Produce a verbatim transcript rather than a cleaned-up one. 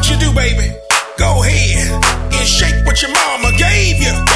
what you do, baby? Go ahead and shake what your mama gave you.